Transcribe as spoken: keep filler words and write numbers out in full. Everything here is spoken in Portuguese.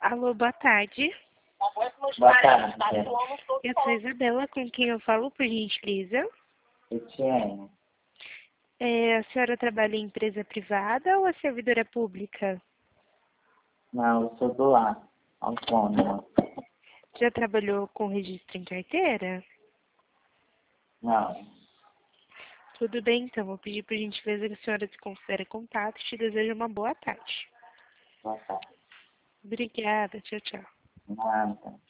Alô, boa tarde. Boa tarde. Eu sou a Isabela, com quem eu falo, por gentileza. Etienne. É, a senhora trabalha em empresa privada ou é servidora pública? Não, eu sou do ar, autônomo. Já trabalhou com registro em carteira? Não. Tudo bem, então. Vou pedir por gentileza que a senhora se considere contato e te desejo uma boa tarde. Boa tarde. Obrigada. Tchau, tchau. Nada.